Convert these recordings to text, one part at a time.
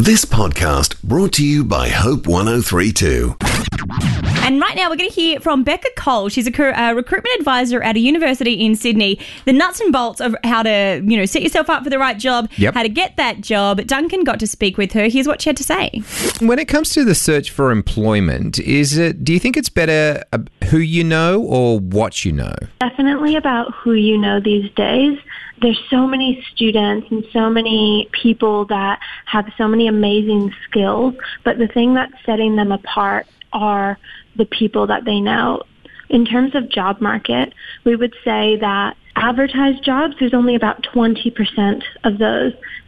This podcast brought to you by Hope 103.2. And right now we're going to hear from Becca Cole. She's a recruitment advisor at a university in Sydney. The nuts and bolts of how to, set yourself up for the right job, how to get that job. Duncan got to speak with her. Here's what she had to say. When it comes to the search for employment, do you think it's better who you know or what you know? Definitely about who you know these days. There's so many students and so many people that have so many amazing skills, but the thing that's setting them apart are the people that they know. In terms of job market, we would say that advertised jobs, there's only about 20% of those,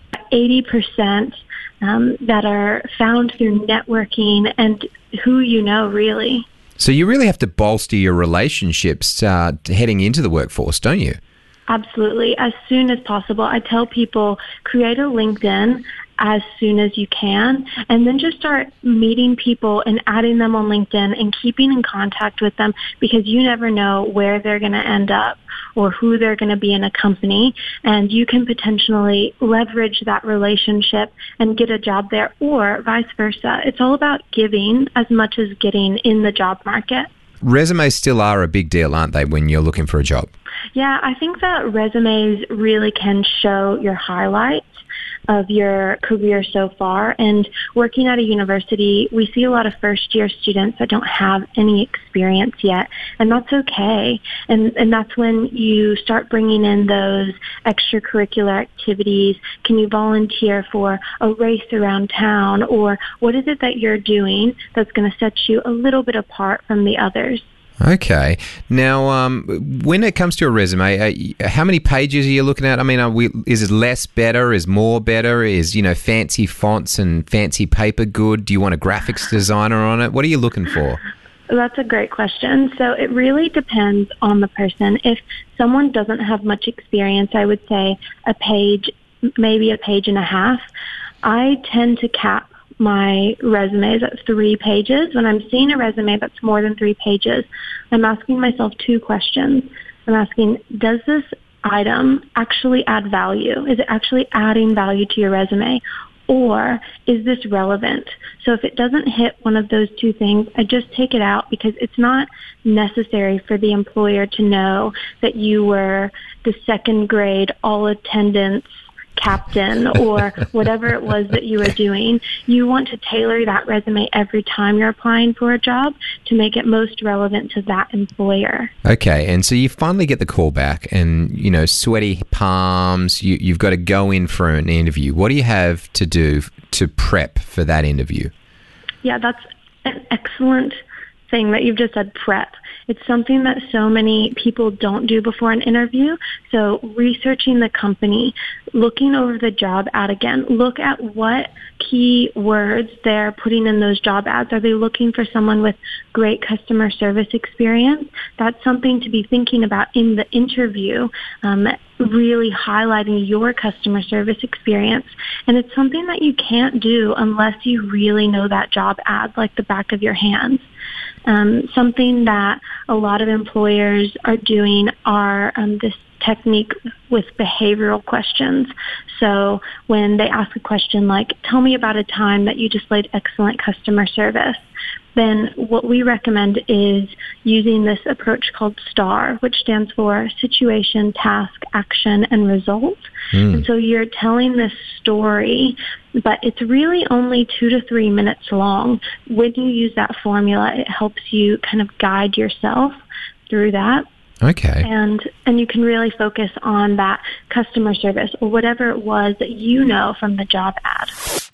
80% that are found through networking and who you know, really. So you really have to bolster your relationships heading into the workforce, don't you? Absolutely. As soon as possible. I tell people, create a LinkedIn as soon as you can, and then just start meeting people and adding them on LinkedIn and keeping in contact with them, because you never know where they're going to end up or who they're going to be in a company, and you can potentially leverage that relationship and get a job there, or vice versa. It's all about giving as much as getting in the job market. Resumes still are a big deal, aren't they, when you're looking for a job? Yeah, I think that resumes really can show your highlights of your career so far. And working at a university, we see a lot of first-year students that don't have any experience yet, and that's okay. And that's when you start bringing in those extracurricular activities. Can you volunteer for a race around town, or what is it that you're doing that's going to set you a little bit apart from the others? Okay. Now, when it comes to a resume, how many pages are you looking at? I mean, is it less better? Is more better? Is, fancy fonts and fancy paper good? Do you want a graphics designer on it? What are you looking for? That's a great question. So it really depends on the person. If someone doesn't have much experience, I would say a page, maybe a page and a half. I tend to cap my resumes at 3 pages. When I'm seeing a resume that's more than 3 pages, I'm asking myself 2 questions. I'm asking, does this item actually add value? Is it actually adding value to your resume? Or is this relevant? So if it doesn't hit one of those 2 things, I just take it out, because it's not necessary for the employer to know that you were the second grade all attendance captain or whatever it was that you were doing. You want to tailor that resume every time you're applying for a job to make it most relevant to that employer. Okay, and so you finally get the call back and, sweaty palms, you've got to go in for an interview. What do you have to do to prep for that interview? Yeah, that's an excellent thing that you've just said, prep. It's something that so many people don't do before an interview. So researching the company, looking over the job ad again, look at what key words they're putting in those job ads. Are they looking for someone with great customer service experience? That's something to be thinking about in the interview, really highlighting your customer service experience. And it's something that you can't do unless you really know that job ad like the back of your hands. Something that a lot of employers are doing are this technique with behavioral questions. So when they ask a question like, tell me about a time that you displayed excellent customer service, then what we recommend is using this approach called STAR, which stands for Situation, Task, Action, and Result. And so you're telling this story, but it's really only 2 to 3 minutes long. When you use that formula, it helps you kind of guide yourself through that. Okay. And you can really focus on that customer service or whatever it was that you know from the job ad.